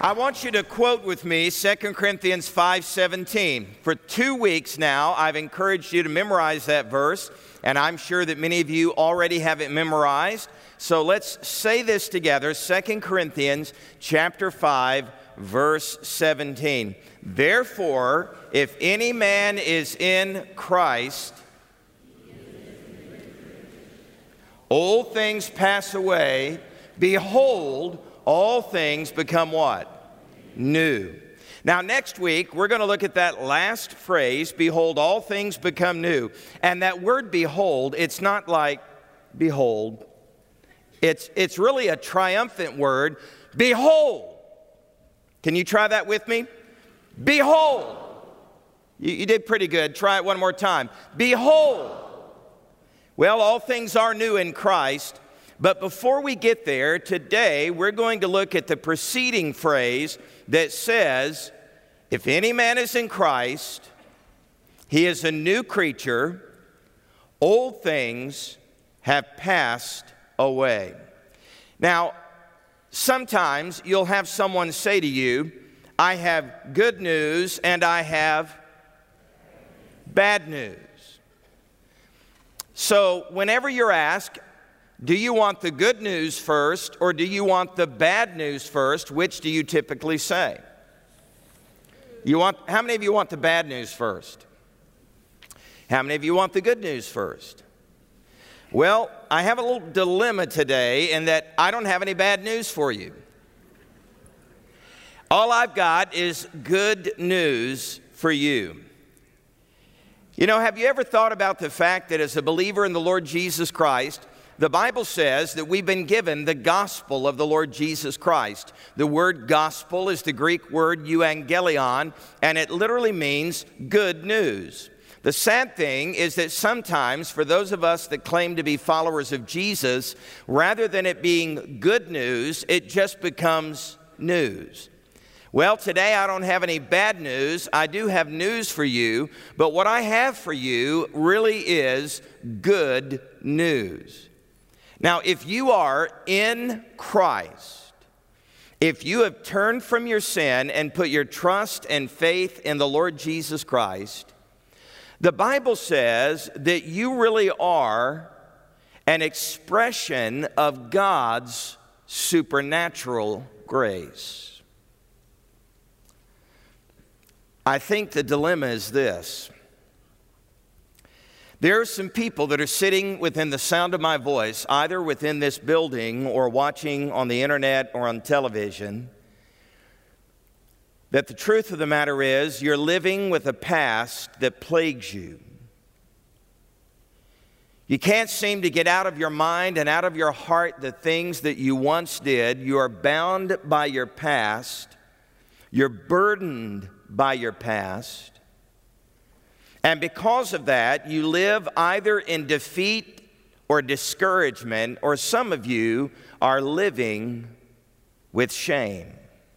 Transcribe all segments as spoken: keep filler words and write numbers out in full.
I want you to quote with me Second Corinthians five seventeen. For two weeks now, I've encouraged you to memorize that verse, and I'm sure that many of you already have it memorized. So let's say this together, Second Corinthians chapter five, verse seventeen. Therefore, if any man is in Christ, old things pass away, behold, all things become what? New. Now, next week, we're going to look at that last phrase, behold, all things become new. And that word behold, it's not like behold. It's, it's really a triumphant word. Behold. Can you try that with me? Behold. You, you did pretty good. Try it one more time. Behold. Well, all things are new in Christ. But before we get there, today we're going to look at the preceding phrase that says, if any man is in Christ, he is a new creature, old things have passed away. Now, sometimes you'll have someone say to you, I have good news and I have bad news. So whenever you're asked, do you want the good news first or do you want the bad news first? Which do you typically say? You want, how many of you want the bad news first? How many of you want the good news first? Well, I have a little dilemma today in that I don't have any bad news for you. All I've got is good news for you. You know, have you ever thought about the fact that as a believer in the Lord Jesus Christ, the Bible says that we've been given the gospel of the Lord Jesus Christ. The word gospel is the Greek word euangelion, and it literally means good news. The sad thing is that sometimes for those of us that claim to be followers of Jesus, rather than it being good news, it just becomes news. Well, today I don't have any bad news. I do have news for you, but what I have for you really is good news. Now, if you are in Christ, if you have turned from your sin and put your trust and faith in the Lord Jesus Christ, the Bible says that you really are an expression of God's supernatural grace. I think the dilemma is this. There are some people that are sitting within the sound of my voice, either within this building or watching on the internet or on television, that the truth of the matter is you're living with a past that plagues you. You can't seem to get out of your mind and out of your heart the things that you once did. You are bound by your past. You're burdened by your past. And because of that, you live either in defeat or discouragement, or some of you are living with shame.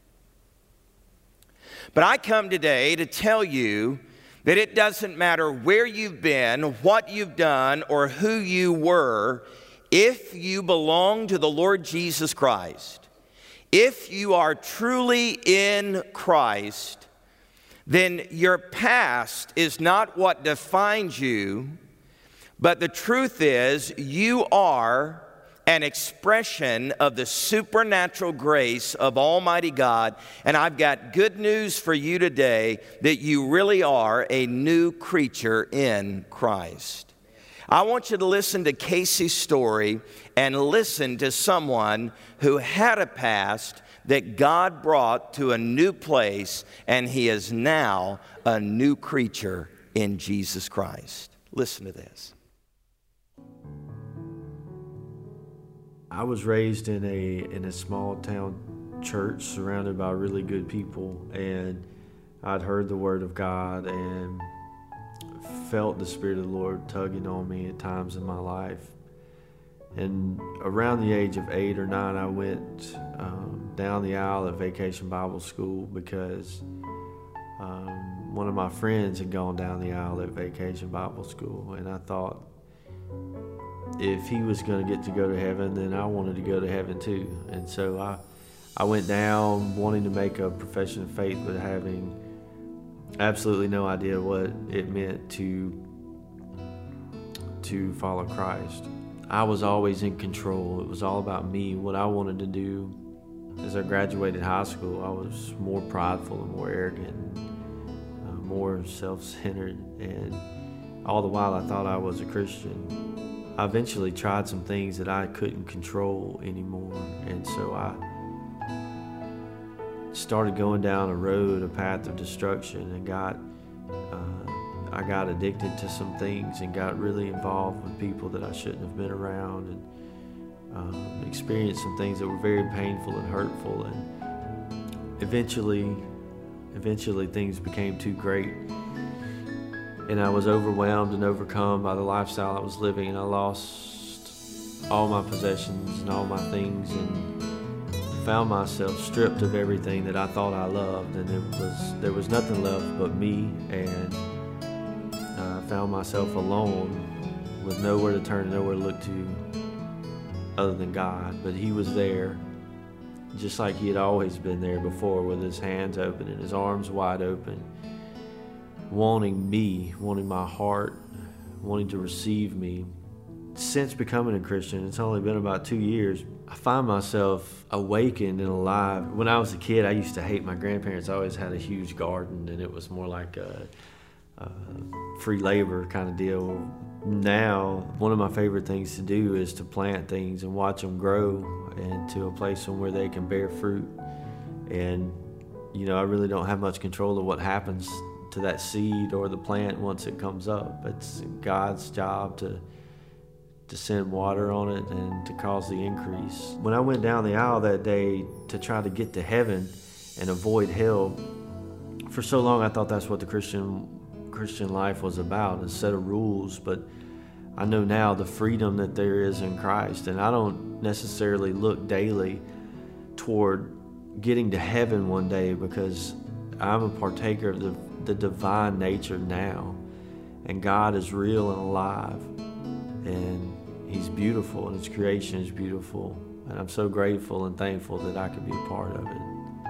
But I come today to tell you that it doesn't matter where you've been, what you've done, or who you were, if you belong to the Lord Jesus Christ, if you are truly in Christ, then your past is not what defines you, but the truth is you are an expression of the supernatural grace of Almighty God. And I've got good news for you today that you really are a new creature in Christ. I want you to listen to Casey's story and listen to someone who had a past that God brought to a new place, and he is now a new creature in Jesus Christ. Listen to this. I was raised in a in a small town church surrounded by really good people, and I'd heard the Word of God and felt the Spirit of the Lord tugging on me at times in my life. And around the age of eight or nine, I went um, down the aisle at Vacation Bible School because um, one of my friends had gone down the aisle at Vacation Bible School, and I thought if he was going to get to go to heaven, then I wanted to go to heaven too. And so I, I went down wanting to make a profession of faith, but having absolutely no idea what it meant to to follow Christ. I was always in control. It was all about me, what I wanted to do. As I graduated high school, I was more prideful and more arrogant, uh, more self-centered, and all the while I thought I was a Christian. I eventually tried some things that I couldn't control anymore, and so I started going down a road, a path of destruction, and got uh, I got addicted to some things and got really involved with people that I shouldn't have been around, and um, experienced some things that were very painful and hurtful, and eventually eventually things became too great, and I was overwhelmed and overcome by the lifestyle I was living, and I lost all my possessions and all my things, and found myself stripped of everything that I thought I loved, and it was there was nothing left but me, and I uh, found myself alone with nowhere to turn, nowhere to look to other than God. But He was there, just like He had always been there before, with His hands open and His arms wide open, wanting me, wanting my heart, wanting to receive me. Since becoming a Christian, it's only been about two years, I find myself awakened and alive. When I was a kid, I used to hate my grandparents. I always had a huge garden, and it was more like a, a free labor kind of deal. Now, one of my favorite things to do is to plant things and watch them grow into a place where they can bear fruit. And, you know, I really don't have much control of what happens to that seed or the plant once it comes up. It's God's job to to send water on it and to cause the increase. When I went down the aisle that day to try to get to heaven and avoid hell, for so long I thought that's what the Christian Christian life was about, a set of rules. But I know now the freedom that there is in Christ, and I don't necessarily look daily toward getting to heaven one day, because I'm a partaker of the, the divine nature now, and God is real and alive, and He's beautiful, and His creation is beautiful, and I'm so grateful and thankful that I could be a part of it.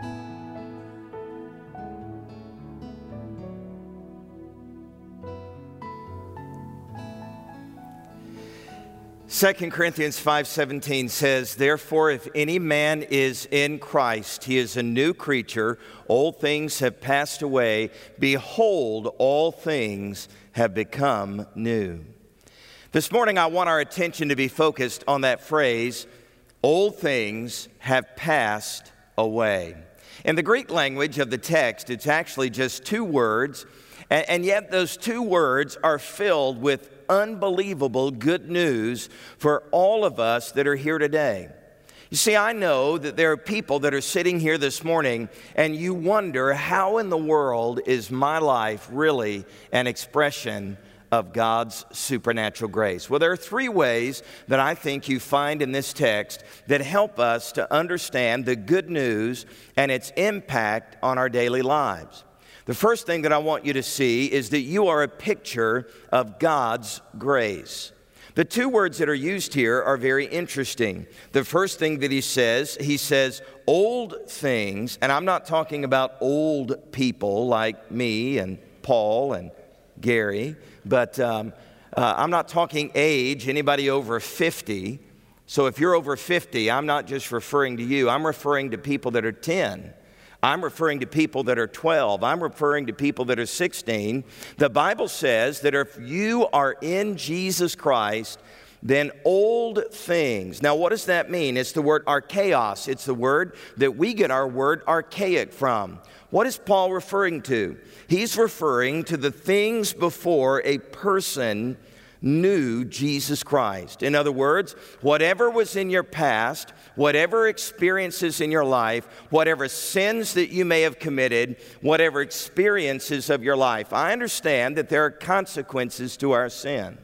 Second Corinthians five seventeen says, "Therefore, if any man is in Christ, he is a new creature. Old things have passed away. Behold, all things have become new." This morning, I want our attention to be focused on that phrase, "Old things have passed away." In the Greek language of the text, it's actually just two words, and, and yet those two words are filled with unbelievable good news for all of us that are here today. You see, I know that there are people that are sitting here this morning, and you wonder, how in the world is my life really an expression of God's supernatural grace? Well, there are three ways that I think you find in this text that help us to understand the good news and its impact on our daily lives. The first thing that I want you to see is that you are a picture of God's grace. The two words that are used here are very interesting. The first thing that he says, he says, old things, and I'm not talking about old people like me and Paul and Gary, but um, uh, I'm not talking age, anybody over fifty. So if you're over fifty, I'm not just referring to you. I'm referring to people that are ten. I'm referring to people that are twelve. I'm referring to people that are sixteen. The Bible says that if you are in Jesus Christ, then old things. Now, what does that mean? It's the word archaeos. It's the word that we get our word archaic from. What is Paul referring to? He's referring to the things before a person knew Jesus Christ. In other words, whatever was in your past, whatever experiences in your life, whatever sins that you may have committed, whatever experiences of your life, I understand that there are consequences to our sin.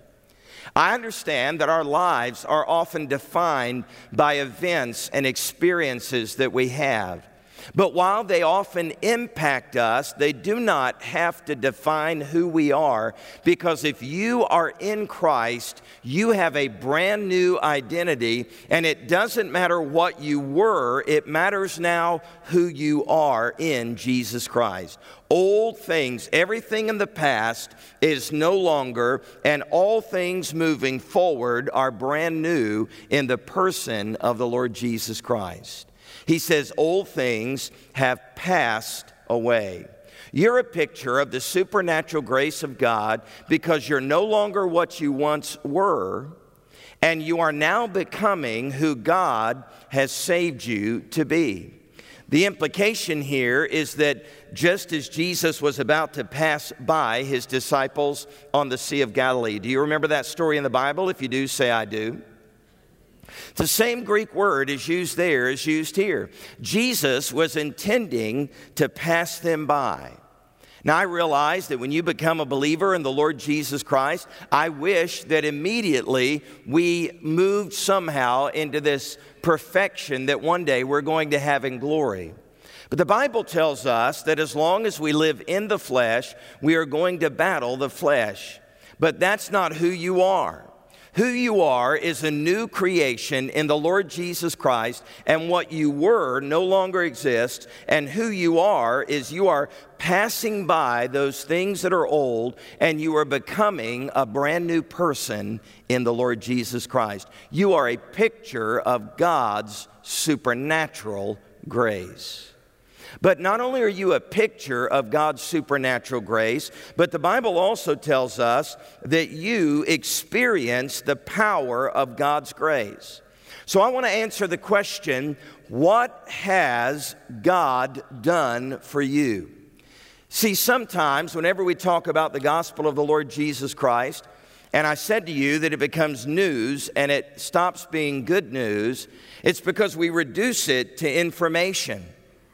I understand that our lives are often defined by events and experiences that we have. But while they often impact us, they do not have to define who we are, because if you are in Christ, you have a brand new identity, and it doesn't matter what you were, it matters now who you are in Jesus Christ. Old things, everything in the past is no longer, and all things moving forward are brand new in the person of the Lord Jesus Christ. He says, old things have passed away. You're a picture of the supernatural grace of God because you're no longer what you once were, and you are now becoming who God has saved you to be. The implication here is that just as Jesus was about to pass by his disciples on the Sea of Galilee, do you remember that story in the Bible? If you do, say I do. The same Greek word is used there as used here. Jesus was intending to pass them by. Now, I realize that when you become a believer in the Lord Jesus Christ, I wish that immediately we moved somehow into this perfection that one day we're going to have in glory. But the Bible tells us that as long as we live in the flesh, we are going to battle the flesh. But that's not who you are. Who you are is a new creation in the Lord Jesus Christ, and what you were no longer exists, and who you are is you are passing by those things that are old, and you are becoming a brand new person in the Lord Jesus Christ. You are a picture of God's supernatural grace. But not only are you a picture of God's supernatural grace, but the Bible also tells us that you experience the power of God's grace. So I want to answer the question, what has God done for you? See, sometimes whenever we talk about the gospel of the Lord Jesus Christ, and I said to you that it becomes news and it stops being good news, it's because we reduce it to information.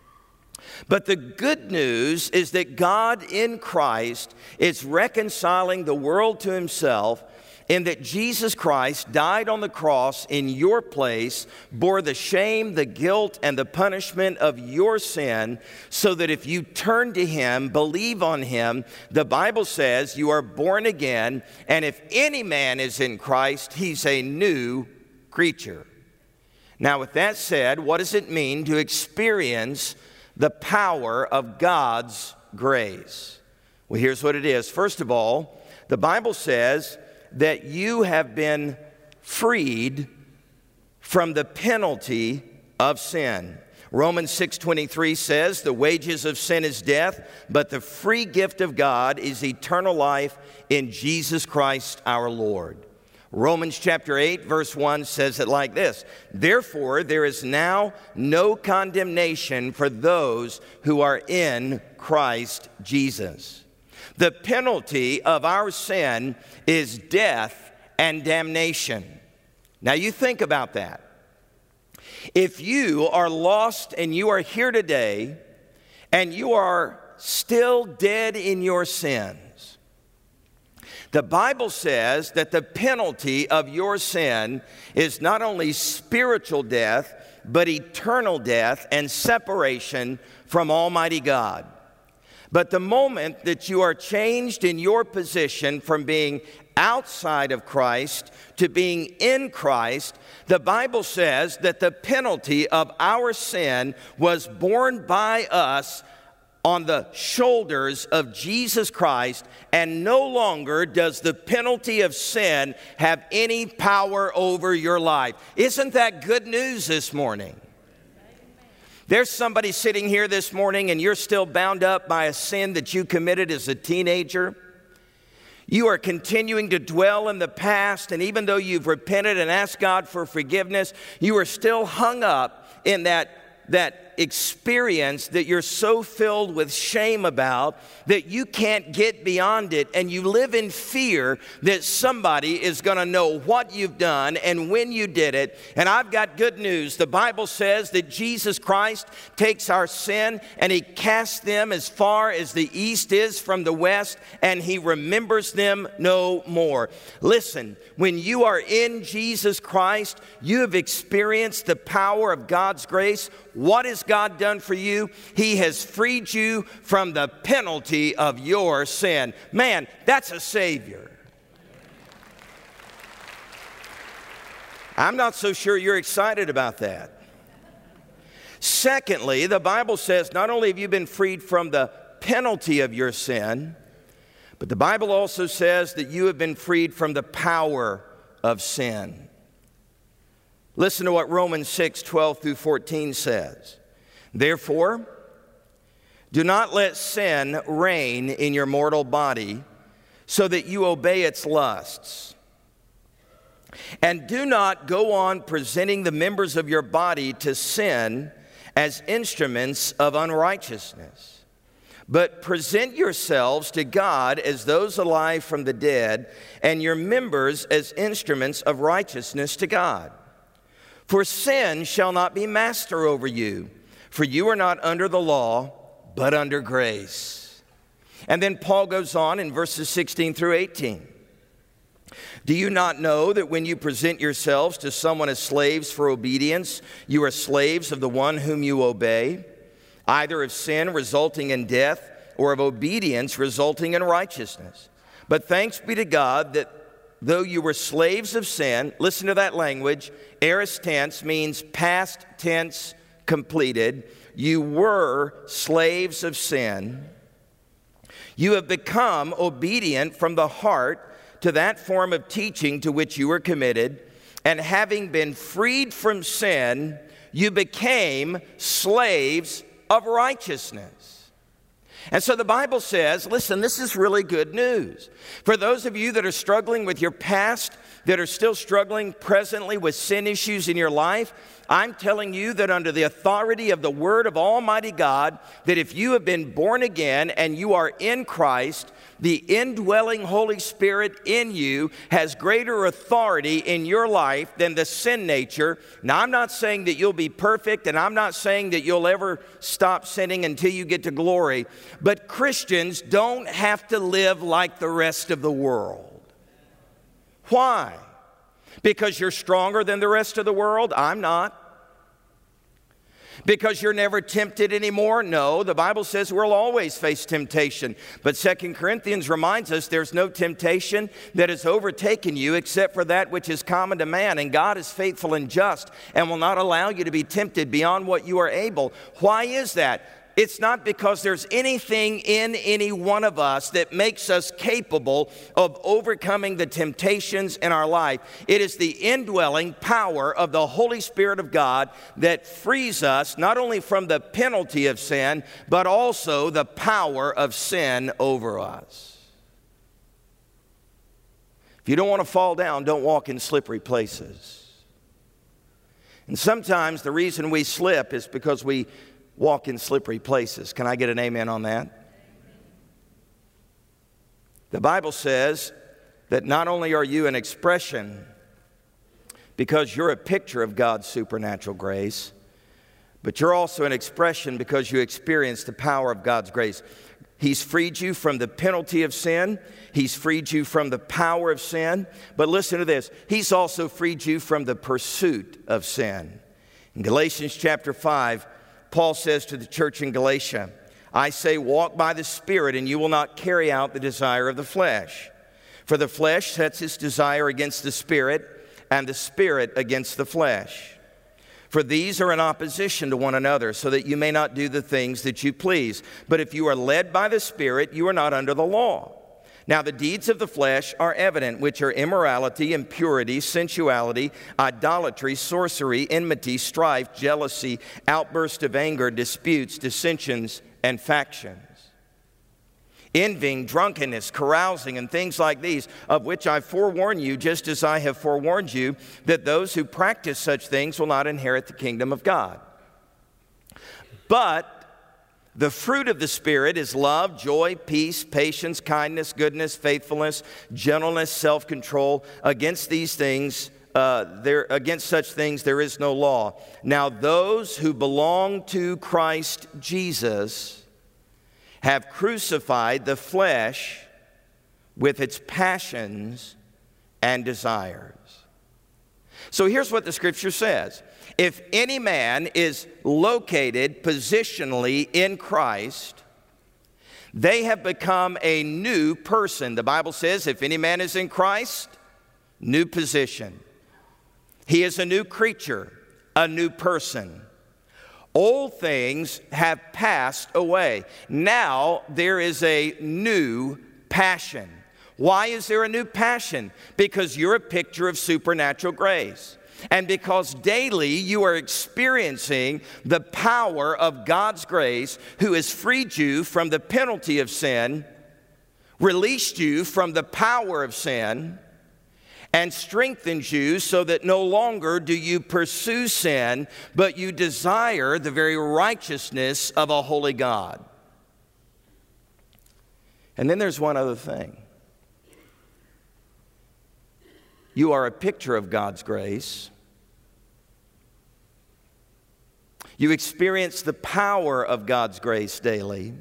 But the good news is that God in Christ is reconciling the world to himself, in that Jesus Christ died on the cross in your place, bore the shame, the guilt, and the punishment of your sin, so that if you turn to him, believe on him, the Bible says you are born again, and if any man is in Christ, he's a new creature. Now, with that said, what does it mean to experience the power of God's grace? Well, here's what it is. First of all, the Bible says that you have been freed from the penalty of sin. Romans six twenty-three says, the wages of sin is death, but the free gift of God is eternal life in Jesus Christ our Lord. Romans chapter eight, verse one says it like this: therefore, there is now no condemnation for those who are in Christ Jesus. The penalty of our sin is death and damnation. Now, you think about that. If you are lost and you are here today and you are still dead in your sin, the Bible says that the penalty of your sin is not only spiritual death, but eternal death and separation from Almighty God. But the moment that you are changed in your position from being outside of Christ to being in Christ, the Bible says that the penalty of our sin was borne by us on the shoulders of Jesus Christ, and no longer does the penalty of sin have any power over your life. Isn't that good news this morning? There's somebody sitting here this morning and you're still bound up by a sin that you committed as a teenager. You are continuing to dwell in the past, and even though you've repented and asked God for forgiveness, you are still hung up in that that experience that you're so filled with shame about that you can't get beyond it, and you live in fear that somebody is going to know what you've done and when you did it. And I've got good news. The Bible says that Jesus Christ takes our sin and he casts them as far as the east is from the west, and he remembers them no more. Listen, when you are in Jesus Christ, you have experienced the power of God's grace. What is has God done for you? He has freed you from the penalty of your sin. Man, that's a Savior. I'm not so sure you're excited about that. Secondly, the Bible says not only have you been freed from the penalty of your sin, but the Bible also says that you have been freed from the power of sin. Listen to what Romans six, twelve through fourteen says. Therefore, do not let sin reign in your mortal body so that you obey its lusts. And do not go on presenting the members of your body to sin as instruments of unrighteousness, but present yourselves to God as those alive from the dead, and your members as instruments of righteousness to God. For sin shall not be master over you, for you are not under the law, but under grace. And then Paul goes on in verses sixteen through eighteen. Do you not know that when you present yourselves to someone as slaves for obedience, you are slaves of the one whom you obey, either of sin resulting in death or of obedience resulting in righteousness? But thanks be to God that though you were slaves of sin, listen to that language, aorist tense means past tense completed, you were slaves of sin, you have become obedient from the heart to that form of teaching to which you were committed, and having been freed from sin, you became slaves of righteousness. And so the Bible says, listen, this is really good news. For those of you that are struggling with your past, that are still struggling presently with sin issues in your life, I'm telling you that under the authority of the Word of Almighty God, that if you have been born again and you are in Christ, the indwelling Holy Spirit in you has greater authority in your life than the sin nature. Now, I'm not saying that you'll be perfect, and I'm not saying that you'll ever stop sinning until you get to glory, but Christians don't have to live like the rest of the world. Why? Because you're stronger than the rest of the world? I'm not. Because you're never tempted anymore? No, the Bible says we'll always face temptation. But Second Corinthians reminds us there's no temptation that has overtaken you except for that which is common to man. And God is faithful and just and will not allow you to be tempted beyond what you are able. Why is that? It's not because there's anything in any one of us that makes us capable of overcoming the temptations in our life. It is the indwelling power of the Holy Spirit of God that frees us not only from the penalty of sin, but also the power of sin over us. If you don't want to fall down, don't walk in slippery places. And sometimes the reason we slip is because we walk in slippery places. Can I get an amen on that? The Bible says that not only are you an expression because you're a picture of God's supernatural grace, but you're also an expression because you experience the power of God's grace. He's freed you from the penalty of sin. He's freed you from the power of sin. But listen to this. He's also freed you from the pursuit of sin. In Galatians chapter five, Paul says to the church in Galatia, I say, walk by the Spirit, and you will not carry out the desire of the flesh. For the flesh sets its desire against the Spirit, and the Spirit against the flesh. For these are in opposition to one another, so that you may not do the things that you please. But if you are led by the Spirit, you are not under the law. Now the deeds of the flesh are evident, which are immorality, impurity, sensuality, idolatry, sorcery, enmity, strife, jealousy, outburst of anger, disputes, dissensions, and factions. Envying, drunkenness, carousing, and things like these, of which I forewarn you, just as I have forewarned you, that those who practice such things will not inherit the kingdom of God. But the fruit of the Spirit is love, joy, peace, patience, kindness, goodness, faithfulness, gentleness, self-control. Against these things, uh, there against such things there is no law. Now those who belong to Christ Jesus have crucified the flesh with its passions and desires. So here's what the Scripture says. if any man is located positionally in Christ, they have become a new person. The Bible says, if any man is in Christ, new position. He is a new creature, a new person. Old things have passed away. Now there is a new passion. Why is there a new passion? Because you're a picture of supernatural grace. And because daily you are experiencing the power of God's grace, who has freed you from the penalty of sin, released you from the power of sin, and strengthens you so that no longer do you pursue sin, but you desire the very righteousness of a holy God. And then there's one other thing. You are a picture of God's grace. You experience the power of God's grace daily.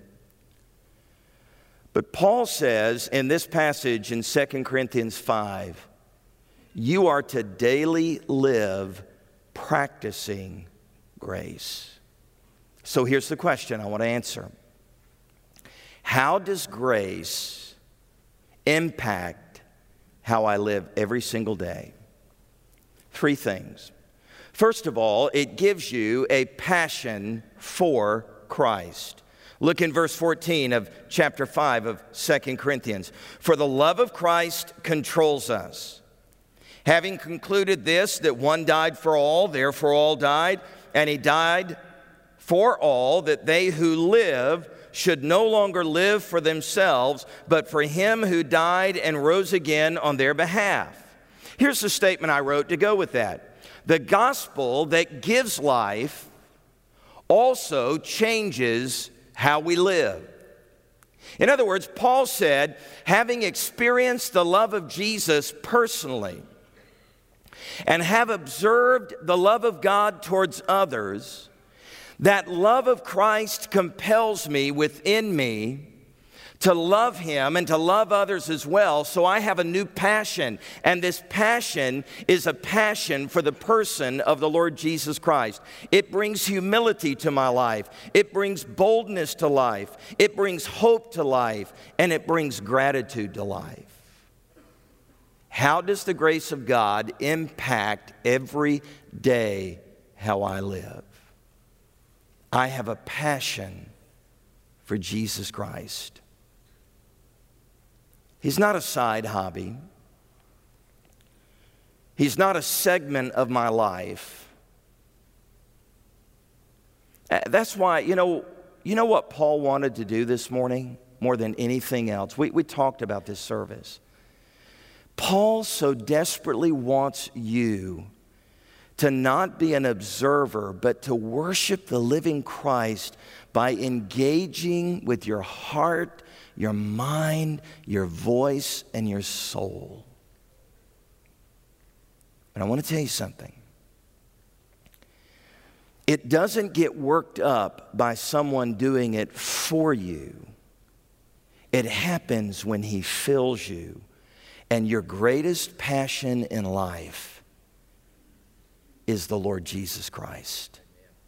But Paul says in this passage in Second Corinthians five, you are to daily live practicing grace. So here's the question I want to answer. How does grace impact how I live every single day? Three things. First of all, it gives you a passion for Christ. Look in verse fourteen of chapter five of Second Corinthians. For the love of Christ controls us. Having concluded this, that one died for all, therefore all died, and he died for all, that they who live should no longer live for themselves, but for him who died and rose again on their behalf. Here's the statement I wrote to go with that. The gospel that gives life also changes how we live. In other words, Paul said, having experienced the love of Jesus personally, and have observed the love of God towards others, that love of Christ compels me within me to love him and to love others as well. So I have a new passion, and this passion is a passion for the person of the Lord Jesus Christ. It brings humility to my life. It brings boldness to life. It brings hope to life, and it brings gratitude to life. How does the grace of God impact every day how I live? I have a passion for Jesus Christ. He's not a side hobby. He's not a segment of my life. That's why, you know, you know what Paul wanted to do this morning more than anything else? We, we talked about this service. Paul so desperately wants you to not be an observer, but to worship the living Christ by engaging with your heart, your mind, your voice, and your soul. And I want to tell you something. It doesn't get worked up by someone doing it for you. It happens when he fills you. And your greatest passion in life is the Lord Jesus Christ.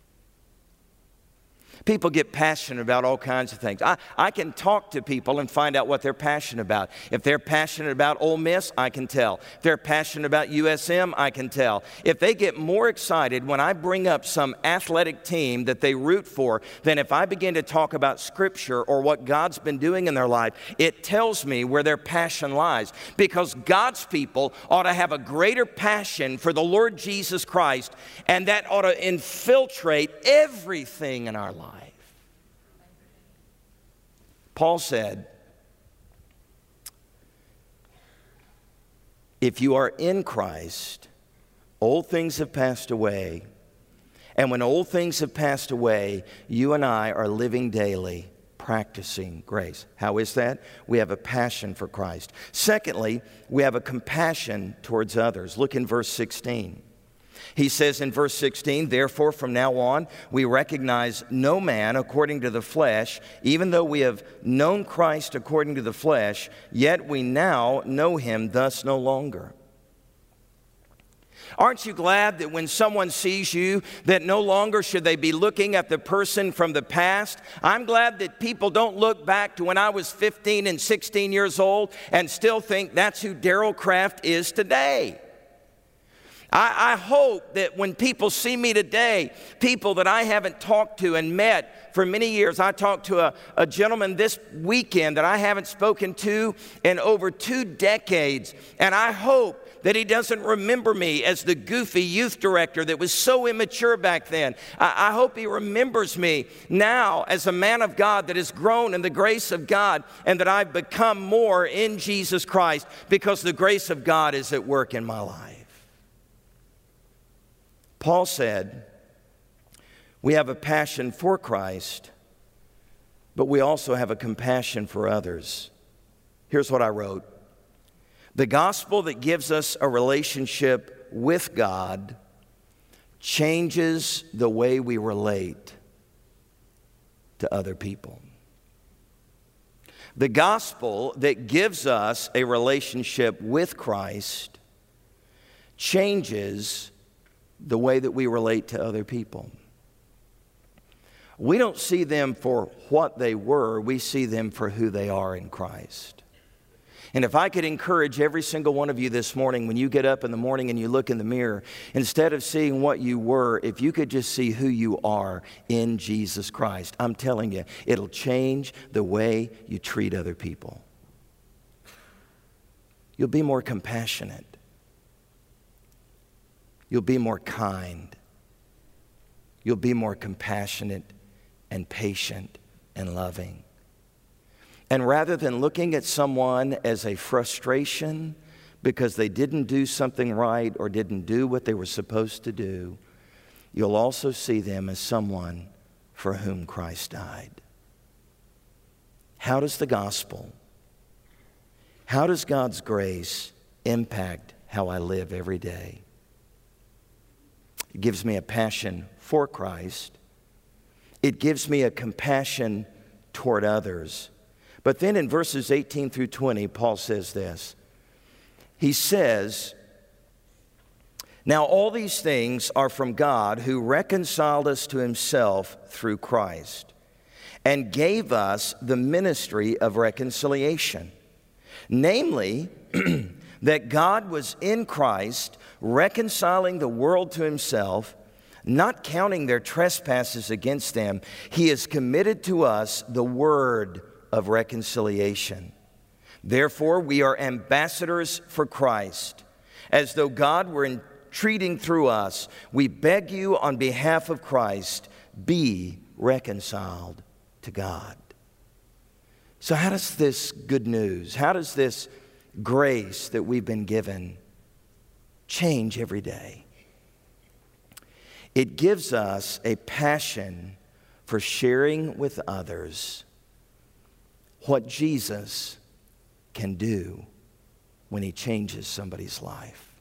People get passionate about all kinds of things. I, I can talk to people and find out what they're passionate about. If they're passionate about Ole Miss, I can tell. If they're passionate about U S M, I can tell. If they get more excited when I bring up some athletic team that they root for than if I begin to talk about Scripture or what God's been doing in their life, it tells me where their passion lies. Because God's people ought to have a greater passion for the Lord Jesus Christ, and that ought to infiltrate everything in our life. Paul said, if you are in Christ, old things have passed away. And when old things have passed away, you and I are living daily, practicing grace. How is that? We have a passion for Christ. Secondly, we have a compassion towards others. Look in verse sixteen. He says in verse sixteen, therefore from now on we recognize no man according to the flesh, even though we have known Christ according to the flesh, yet we now know him thus no longer. Aren't you glad that when someone sees you, that no longer should they be looking at the person from the past? I'm glad that people don't look back to when I was fifteen and sixteen years old and still think that's who Daryl Kraft is today. I, I hope that when people see me today, people that I haven't talked to and met for many years. I talked to a, a gentleman this weekend that I haven't spoken to in over two decades. And I hope that he doesn't remember me as the goofy youth director that was so immature back then. I, I hope he remembers me now as a man of God that has grown in the grace of God and that I've become more in Jesus Christ because the grace of God is at work in my life. Paul said, we have a passion for Christ, but we also have a compassion for others. Here's what I wrote. The gospel that gives us a relationship with God changes the way we relate to other people. The gospel that gives us a relationship with Christ changes the way that we relate to other people. We don't see them for what they were, we see them for who they are in Christ. And if I could encourage every single one of you this morning, when you get up in the morning and you look in the mirror, instead of seeing what you were, if you could just see who you are in Jesus Christ, I'm telling you, it'll change the way you treat other people. You'll be more compassionate. You'll be more kind. You'll be more compassionate and patient and loving. And rather than looking at someone as a frustration because they didn't do something right or didn't do what they were supposed to do, you'll also see them as someone for whom Christ died. How does the gospel, how does God's grace impact how I live every day? It gives me a passion for Christ. It gives me a compassion toward others. But then in verses eighteen through twenty, Paul says this. He says, now all these things are from God who reconciled us to himself through Christ and gave us the ministry of reconciliation. Namely, that God was in Christ reconciling the world to himself, not counting their trespasses against them. He has committed to us the word of reconciliation. Therefore, we are ambassadors for Christ. As though God were entreating through us, we beg you on behalf of Christ, be reconciled to God. So how does this good news, how does this grace that we've been given change every day? It gives us a passion for sharing with others what Jesus can do when he changes somebody's life.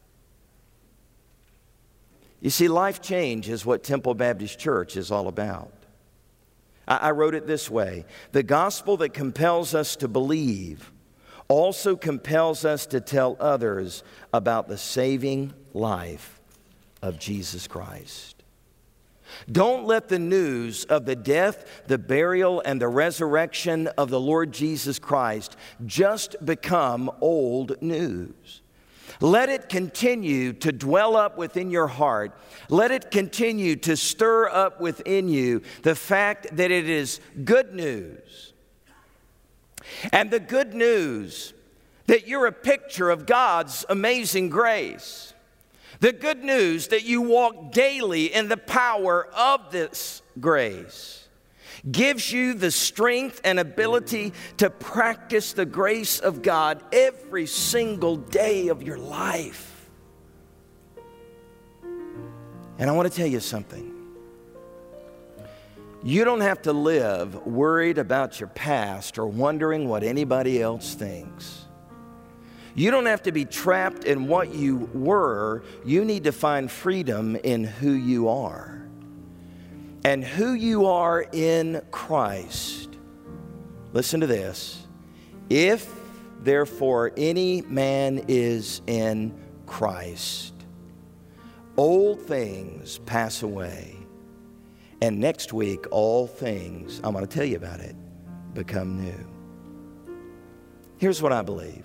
You see, life change is what Temple Baptist Church is all about. I, I wrote it this way. The gospel that compels us to believe also compels us to tell others about the saving life of Jesus Christ. Don't let the news of the death, the burial, and the resurrection of the Lord Jesus Christ just become old news. Let it continue to dwell up within your heart. Let it continue to stir up within you the fact that it is good news. And the good news that you're a picture of God's amazing grace. The good news that you walk daily in the power of this grace gives you the strength and ability to practice the grace of God every single day of your life. And I want to tell you something. You don't have to live worried about your past or wondering what anybody else thinks. You don't have to be trapped in what you were. You need to find freedom in who you are. And who you are in Christ. Listen to this. If therefore any man is in Christ, old things pass away. And next week, all things, I'm going to tell you about it, become new. Here's what I believe.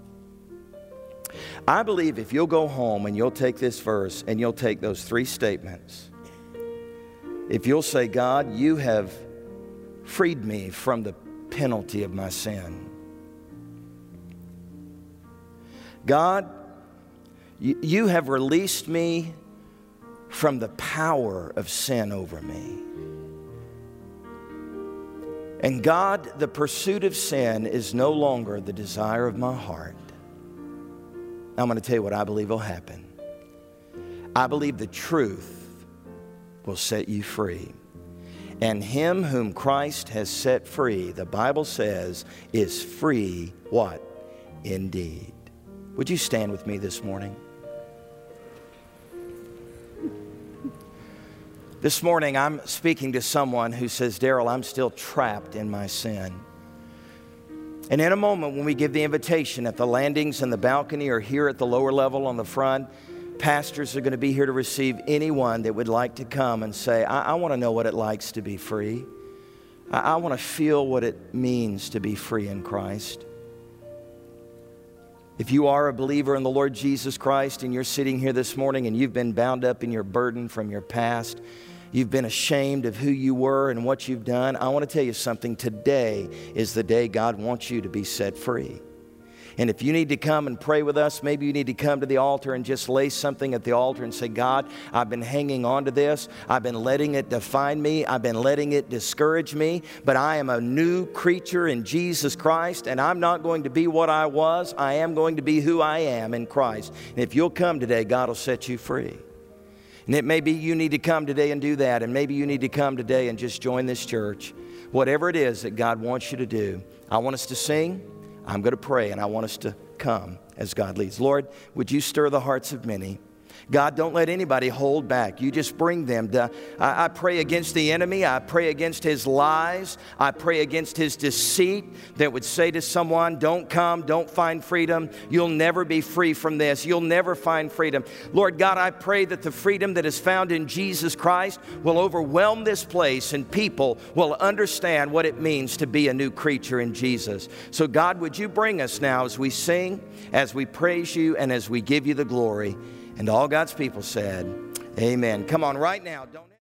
I believe if you'll go home and you'll take this verse and you'll take those three statements, if you'll say, God, you have freed me from the penalty of my sin. God, you, you have released me from the power of sin over me. And God, the pursuit of sin is no longer the desire of my heart. I'm going to tell you what I believe will happen. I believe the truth will set you free. And him whom Christ has set free, the Bible says, is free, what? Indeed. Would you stand with me this morning? This morning, I'm speaking to someone who says, Daryl, I'm still trapped in my sin. And in a moment, when we give the invitation at the landings and the balcony or here at the lower level on the front, pastors are going to be here to receive anyone that would like to come and say, I, I want to know what it likes to be free. I, I want to feel what it means to be free in Christ. If you are a believer in the Lord Jesus Christ and you're sitting here this morning and you've been bound up in your burden from your past, you've been ashamed of who you were and what you've done, I want to tell you something. Today is the day God wants you to be set free. And if you need to come and pray with us, maybe you need to come to the altar and just lay something at the altar and say, God, I've been hanging on to this. I've been letting it define me. I've been letting it discourage me. But I am a new creature in Jesus Christ, and I'm not going to be what I was. I am going to be who I am in Christ. And if you'll come today, God will set you free. And it may be you need to come today and do that. And maybe you need to come today and just join this church. Whatever it is that God wants you to do. I want us to sing. I'm going to pray, and I want us to come as God leads. Lord, would you stir the hearts of many? God, don't let anybody hold back. You just bring them to, I, I pray against the enemy. I pray against his lies. I pray against his deceit that would say to someone, don't come, don't find freedom. You'll never be free from this. You'll never find freedom. Lord God, I pray that the freedom that is found in Jesus Christ will overwhelm this place and people will understand what it means to be a new creature in Jesus. So God, would you bring us now as we sing, as we praise you, and as we give you the glory. And all God's people said, amen. Come on right now. Don't